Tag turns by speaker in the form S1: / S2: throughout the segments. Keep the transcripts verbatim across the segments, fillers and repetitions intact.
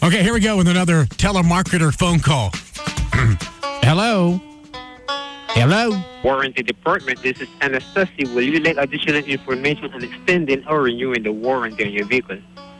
S1: Okay, here we go with another telemarketer phone call. Hello? Hello?
S2: Warranty department, this is Anastasia. Will you like additional information on extending or renewing the warranty on your vehicle?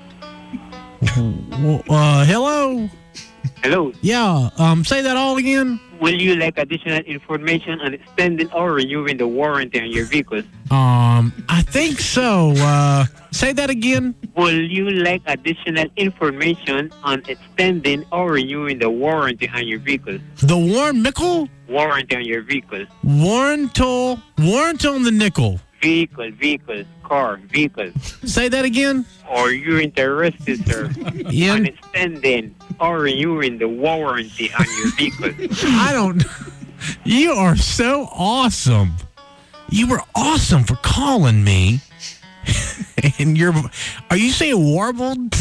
S1: Uh, hello?
S2: Hello.
S1: Yeah, um, say that all again.
S2: Will you like additional information on extending or renewing the warranty on your vehicle?
S1: Um, I think so. Uh, say that again.
S2: Will you like additional information on extending or renewing the warranty on your vehicle?
S1: The Warren Mickle?
S2: Warranty on your vehicle.
S1: Warrantle? Warrant on the nickel.
S2: Vehicle, vehicle, car, vehicle.
S1: Say that again.
S2: Are you interested, sir,
S1: Ian?
S2: on extending or renewing the warranty on your vehicle?
S1: I don't... You are so awesome. You were awesome for calling me. And you're... Are you saying warbled?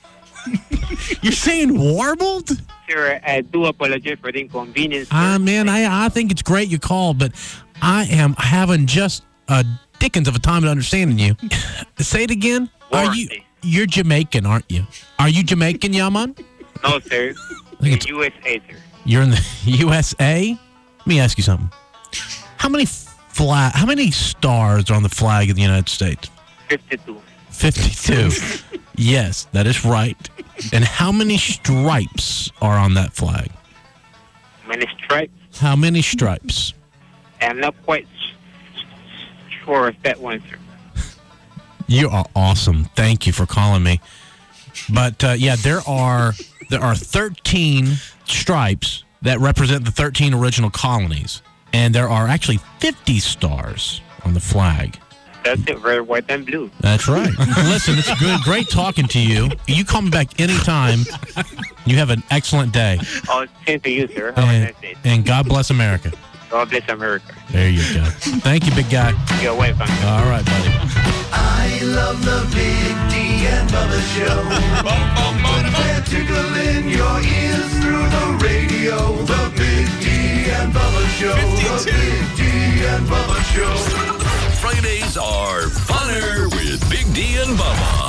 S1: You're saying warbled?
S2: Sir, I do apologize for the inconvenience.
S1: Ah, uh, man, I, I think it's great you called, but I am having just a dickens of a time at understanding you. Say it again. Are you... You're Jamaican, aren't you? Are you Jamaican, Yaman?
S2: No, sir.
S1: I think it's
S2: U S A, sir.
S1: You're in the U S A? Let me ask you something. How many flag? How many stars are on the flag of the United States?
S2: fifty-two.
S1: fifty-two. Yes, that is right. And how many stripes are on that flag?
S2: Many stripes?
S1: How many stripes?
S2: I'm not quite sure of that one, sir.
S1: You are awesome. Thank you for calling me. But uh, yeah, there are there are thirteen stripes that represent the thirteen original colonies, and there are actually fifty stars on the flag.
S2: That's it, red, white, and blue.
S1: That's right. Listen, it's good, great talking to you. You call me back anytime. You have an excellent day.
S2: Oh, same to you, sir. Have
S1: And,
S2: a nice day.
S1: and God bless America.
S2: God bless America.
S1: There you go. Thank you, big guy.
S2: You're welcome.
S1: All right, buddy.
S3: I love the Big D and Bubba Show. They're tickling your ears through the radio. The Big D and Bubba Show. The Big D and Bubba Show.
S4: Fridays are funner with Big D and Bubba.